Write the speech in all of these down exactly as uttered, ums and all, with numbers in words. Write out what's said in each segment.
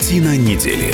Картина недели.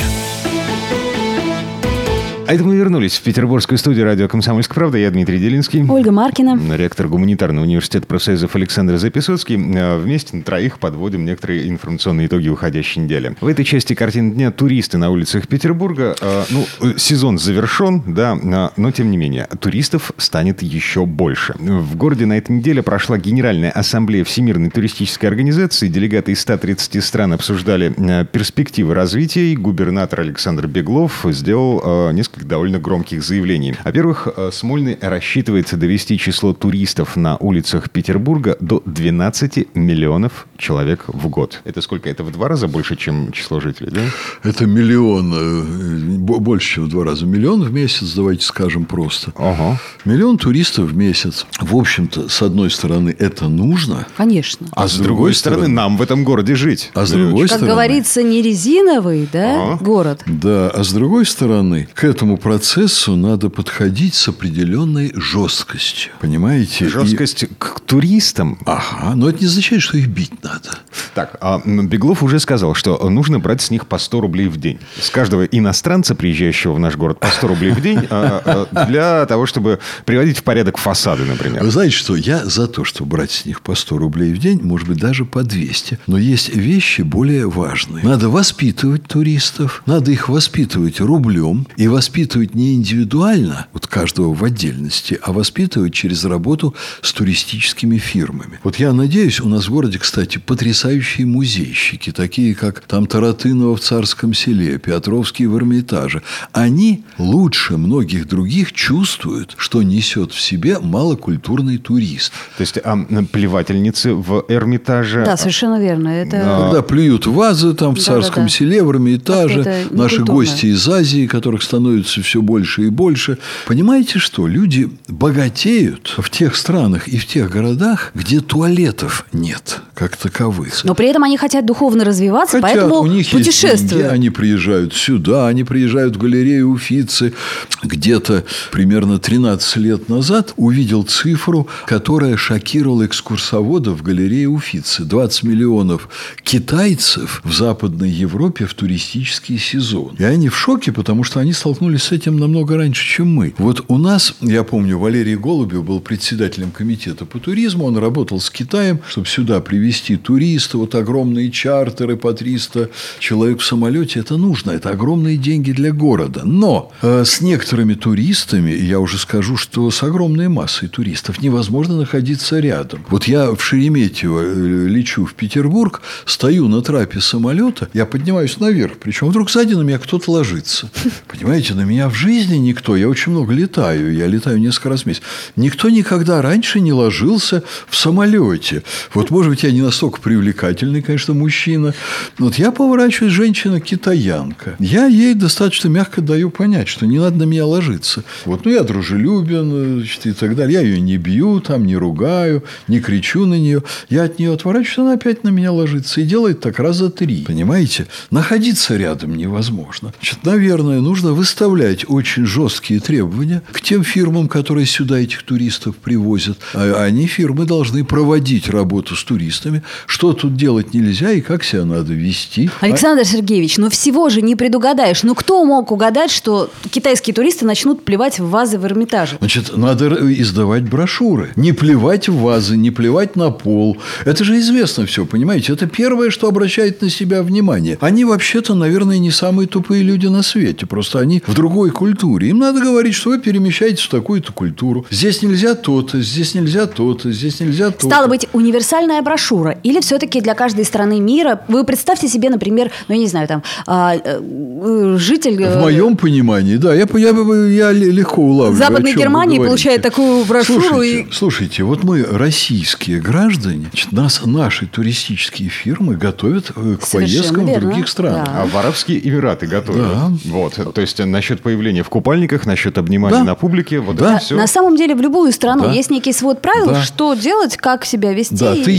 А это мы вернулись в петербургскую студию радио «Комсомольская правда». Я Дмитрий Делинский. Ольга Маркина. Ректор гуманитарного университета профсоюзов Александр Записоцкий. Вместе на троих подводим некоторые информационные итоги уходящей недели. В этой части картины дня туристы на улицах Петербурга. Ну, сезон завершен, да, но тем не менее, туристов станет еще больше. В городе на этой неделе прошла Генеральная ассамблея Всемирной туристической организации. Делегаты из ста тридцати стран обсуждали перспективы развития. И губернатор Александр Беглов сделал несколько довольно громких заявлений. Во-первых, Смольный рассчитывает довести число туристов на улицах Петербурга до двенадцати миллионов человек в год. Это сколько? Это в два раза больше, чем число жителей, да? Это миллион, больше, чем в два раза. Миллион в месяц, давайте скажем просто. Ага. Миллион туристов в месяц. В общем-то, с одной стороны, это нужно. Конечно. А с другой стороны, нам в этом городе жить. А с другой как стороны... говорится, не резиновый, да, Ага. город. Да, а с другой стороны, к этому процессу надо подходить с определенной жесткостью. Понимаете? Жесткость И... к туристам. Ага, но это не означает, что их бить надо. Так, а Беглов уже сказал, что нужно брать с них по сто рублей в день. С каждого иностранца, приезжающего в наш город, по сто рублей в день для того, чтобы приводить в порядок фасады, например. Вы знаете что? Я за то, чтобы брать с них по сто рублей в день, может быть, даже по двести. Но есть вещи более важные. Надо воспитывать туристов, надо их воспитывать рублем и воспитывать не индивидуально, вот каждого в отдельности, а воспитывать через работу с туристическими фирмами. Вот я надеюсь, у нас в городе, кстати, потрясающие музейщики, такие как там Таратынова в Царском Селе, Петровский в Эрмитаже. Они лучше многих других чувствуют, что несет в себе малокультурный турист. То есть а, плевательницы в Эрмитаже... Да, совершенно верно. Это... Когда плюют вазы там в Да, Царском да, да. Селе, в Эрмитаже, наши некультурно. гости из Азии, которых становится все больше и больше. Понимаете что? Люди богатеют в тех странах и в тех городах, где туалетов нет, как таковых. Но при этом они хотят духовно развиваться, Хотят, поэтому у них есть путешествуют. деньги, они приезжают сюда, они приезжают в галерею Уффици. Где-то примерно тринадцать лет назад увидел цифру, которая шокировала экскурсоводов в галерее Уффици. двадцать миллионов китайцев в Западной Европе в туристический сезон. И они в шоке, потому что они столкнулись с этим намного раньше, чем мы. Вот у нас, я помню, Валерий Голубев был председателем комитета по туризму, он работал с Китаем, чтобы сюда привезти туристов, вот огромные чартеры по триста человек в самолете, это нужно, это огромные деньги для города. Но э, с некоторыми туристами, я уже скажу, что с огромной массой туристов невозможно находиться рядом. Вот я в Шереметьево э, лечу в Петербург, стою на трапе самолета, я поднимаюсь наверх, причем вдруг сзади на меня кто-то ложится. Понимаете, на меня в жизни никто, я очень много летаю, я летаю несколько раз в месяц, никто никогда раньше не ложился в самолете. Вот, может быть, я не настолько привлекательный, конечно, мужчина. Вот я поворачиваюсь, женщина-китаянка. Я ей достаточно мягко даю понять, что не надо на меня ложиться. Вот, ну, я дружелюбен, значит, и так далее. Я ее не бью, там, не ругаю, не кричу на нее. Я от нее отворачиваюсь, она опять на меня ложится. И делает так раза три. Понимаете? Находиться рядом невозможно. Значит, наверное, нужно выставлять очень жесткие требования к тем фирмам, которые сюда этих туристов привозят. А они, фирмы, должны проводить работу с туристами, что тут делать нельзя и как себя надо вести. Александр Сергеевич, ну всего же не предугадаешь. Ну кто мог угадать, что китайские туристы начнут плевать в вазы в Эрмитаже? Значит, надо издавать брошюры. Не плевать в вазы, не плевать на пол. Это же известно все, понимаете? Это первое, что обращает на себя внимание. Они вообще-то, наверное, не самые тупые люди на свете. Просто они в другой культуре. Им надо говорить, что вы перемещаетесь в такую-то культуру. Здесь нельзя то-то, здесь нельзя то-то, здесь нельзя то-то. Стало быть, универсальная брошюра. Или все-таки для каждой страны мира... Вы представьте себе, например, ну, я не знаю, там, а, а, житель... В моем понимании, да. Я, я, я легко улавливаю. Западной Германии получает такую брошюру. Слушайте, и... слушайте, вот мы, российские граждане, значит, нас наши туристические фирмы готовят к Совершенно поездкам верно. в других странах. Да. А в Арабские Эмираты готовят. Да. Вот. То есть, насчет появления в купальниках, насчет обнимания Да. на публике, вот Да. это все. На самом деле, в любую страну Да. есть некий свод правил, Да. что делать, как себя вести. Да, ты Да, едешь,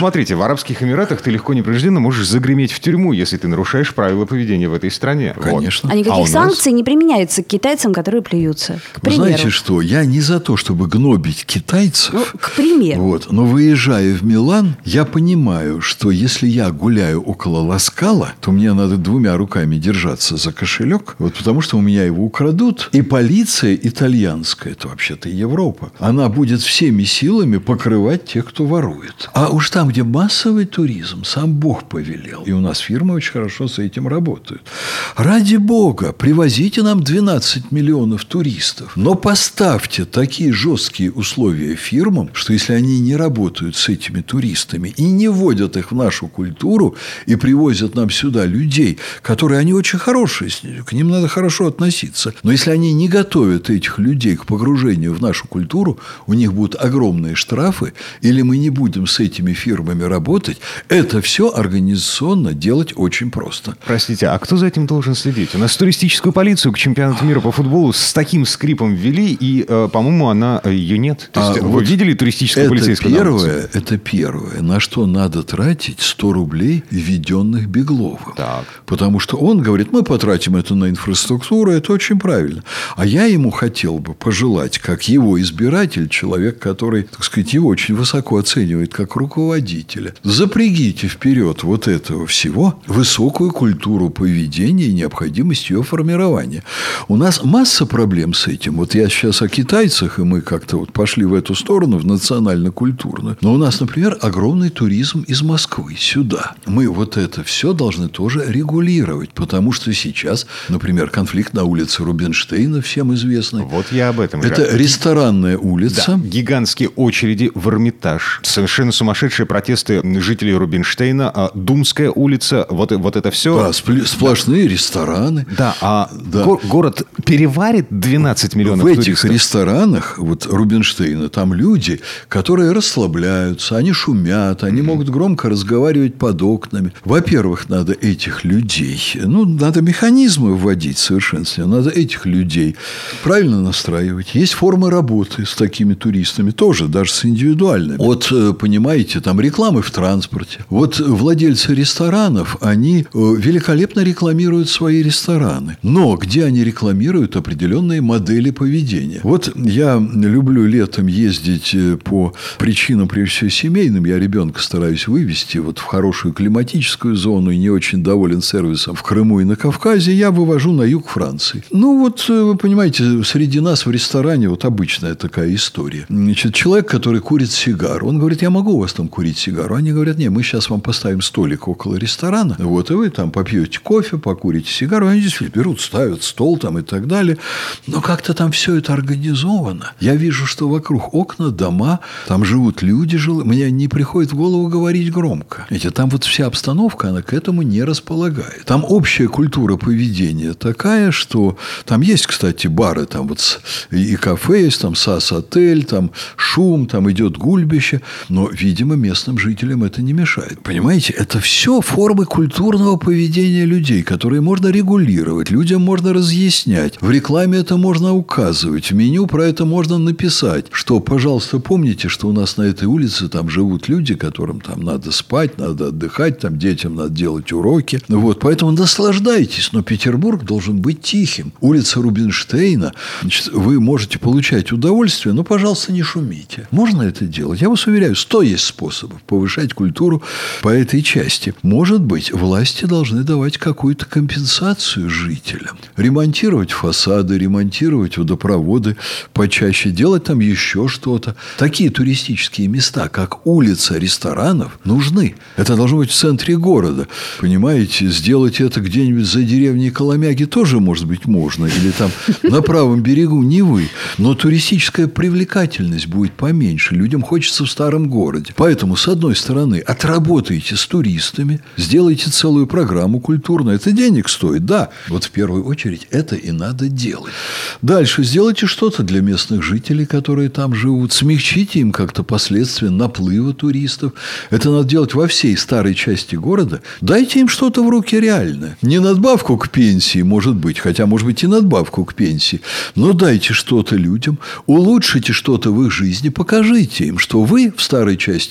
смотрите, в Арабских Эмиратах ты легко непринужденно можешь загреметь в тюрьму, если ты нарушаешь правила поведения в этой стране. Конечно. Вот. А никаких а нас... санкций не применяются к китайцам, которые плюются. К Вы примеру. знаете что, я не за то, чтобы гнобить китайцев. Ну, к примеру. Вот, но выезжая в Милан, я понимаю, что если я гуляю около Ласкала, то мне надо двумя руками держаться за кошелек, вот потому что у меня его украдут. И полиция итальянская, это вообще-то Европа, она будет всеми силами покрывать тех, кто ворует. А уж там, где массовый туризм, сам Бог повелел. И у нас фирмы очень хорошо с этим работают. Ради Бога, привозите нам двенадцать миллионов туристов, но поставьте такие жесткие условия фирмам, что если они не работают с этими туристами и не вводят их в нашу культуру и привозят нам сюда людей, которые, они очень хорошие, к ним надо хорошо относиться, но если они не готовят этих людей к погружению в нашу культуру, у них будут огромные штрафы, или мы не будем с этими фирмами работать, это все организационно делать очень просто. Простите, а кто за этим должен следить? У нас туристическую полицию к чемпионату мира по футболу с таким скрипом ввели, и, э, по-моему, она, ее нет. То есть, а вы вот видели туристическую полицейскую первое, это первое, на что надо тратить сто рублей введенных Бегловым. Так. Потому что он говорит, мы потратим это на инфраструктуру, это очень правильно. А я ему хотел бы пожелать, как его избиратель, человек, который, так сказать, его очень высоко оценивает как руководителя, запрягите вперед вот этого всего высокую культуру поведения и необходимость ее формирования. У нас масса проблем с этим. Вот я сейчас о китайцах, и мы как-то вот пошли в эту сторону, в национально-культурную. Но у нас, например, огромный туризм из Москвы сюда. Мы вот это все должны тоже регулировать, потому что сейчас, например, конфликт на улице Рубинштейна, всем известный. Вот я об этом. Это же. ресторанная улица. Да, гигантские очереди в Эрмитаж. Совершенно сумасшедшие протесты жителей Рубинштейна. Думская улица. Вот, вот это все. Да, сплошные рестораны. Да, а да. Го- город переварит двенадцать миллионов в туристов. В этих ресторанах, вот Рубинштейна, там люди, которые расслабляются, они шумят, они mm-hmm. могут громко разговаривать под окнами. Во-первых, надо этих людей, ну, надо механизмы вводить совершенственно, надо этих людей правильно настраивать. Есть формы работы с такими туристами тоже, даже с индивидуальными. Вот, понимаете, там рекламы в транспорте. Вот владельцы ресторанов, они великолепно рекламируют свои рестораны. Но где они рекламируют определенные модели поведения? Вот я люблю летом ездить по причинам, прежде всего, семейным. Я ребенка стараюсь вывести вот в хорошую климатическую зону и не очень доволен сервисом в Крыму и на Кавказе. Я вывожу на юг Франции. Ну, вот, вы понимаете, среди нас в ресторане вот обычная такая история. Значит, человек, который курит сигару, он говорит, я могу у вас там курить сигару? Они говорят, нет, мы сейчас вам поставим столик около ресторана, вот, и вы там попьете кофе, покурите сигару. Они действительно берут, ставят стол там и так далее. Но как-то там все это организовано. Я вижу, что вокруг окна, дома, там живут люди, жил... мне не приходит в голову говорить громко. Видите, там вот вся обстановка, она к этому не располагает. Там общая культура поведения такая, что там есть, кстати, бары, там вот и кафе есть, там САС-отель, там шум, там идет гульбище, но, видимо, местным жителям это не мешает. Понимаете, это все формы культурного поведения людей, которые можно регулировать, людям можно разъяснять. В рекламе это можно указывать, в меню про это можно написать, что, пожалуйста, помните, что у нас на этой улице там живут люди, которым там надо спать, надо отдыхать, там детям надо делать уроки. Вот, поэтому наслаждайтесь, но Петербург должен быть тихим. Улица Рубинштейна, значит, вы можете получать удовольствие, но, пожалуйста, не шумите. Можно это делать? Я вас уверяю, сто есть способов повышать культуру по этой части. Может быть, власти должны давать какую-то компенсацию жителям. Ремонтировать фасады, ремонтировать водопроводы почаще, делать там еще что-то. Такие туристические места, как улица ресторанов, нужны. Это должно быть в центре города. Понимаете, сделать это где-нибудь за деревней Коломяги тоже, может быть, можно. Или там на правом берегу Невы. Но туристическая привлекательность будет поменьше. Людям хочется в старом городе. Поэтому, с одной стороны, отработайте с туристами, сделайте целую программу культурную. Это денег стоит, да. Вот в первую очередь это и надо делать. Дальше сделайте что-то для местных жителей, которые там живут. Смягчите им как-то последствия наплыва туристов. Это надо делать во всей старой части города. Дайте им что-то в руки реальное. Не надбавку к пенсии, может быть, хотя, может быть, и надбавку к пенсии. Но дайте что-то людям, улучшите что-то в их жизни, покажите им, что вы в старой части города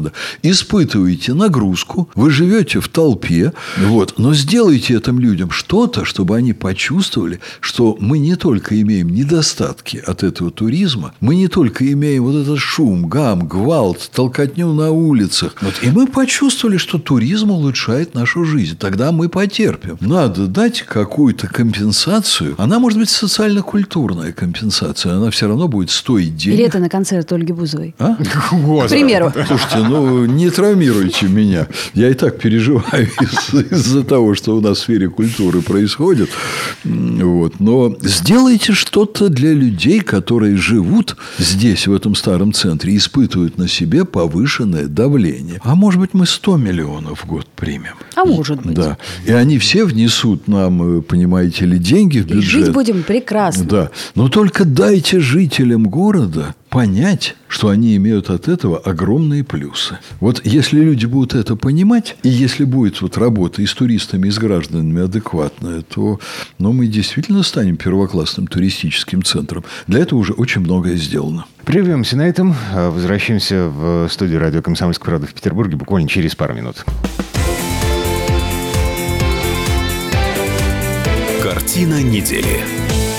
надо. Испытываете нагрузку, вы живете в толпе, вот, но сделайте этим людям что-то, чтобы они почувствовали, что мы не только имеем недостатки от этого туризма, мы не только имеем вот этот шум, гам, гвалт, толкотню на улицах. Вот, и мы почувствовали, что туризм улучшает нашу жизнь. Тогда мы потерпим. Надо дать какую-то компенсацию. Она может быть социально-культурная компенсация. Она все равно будет стоить денег. Билеты на концерт Ольги Бузовой. А? К примеру. Слушайте, ну не травмируйте меня. Я и так переживаю из-за того, что у нас в сфере культуры происходит. Вот. Но сделайте что-то для людей, которые живут здесь, в этом старом центре, испытывают на себе повышенное давление. А может быть, мы сто миллионов в год примем. А может быть. Да. И они все внесут нам, понимаете ли, деньги в бюджет. И жить будем прекрасно. Да. Но только дайте жителям города понять, что они имеют от этого огромные плюсы. Вот если люди будут это понимать, и если будет вот работа и с туристами, и с гражданами адекватная, то ну, мы действительно станем первоклассным туристическим центром. Для этого уже очень многое сделано. Прервемся на этом. Возвращаемся в студию радио «Комсомольская правда» в Петербурге буквально через пару минут. Картина недели.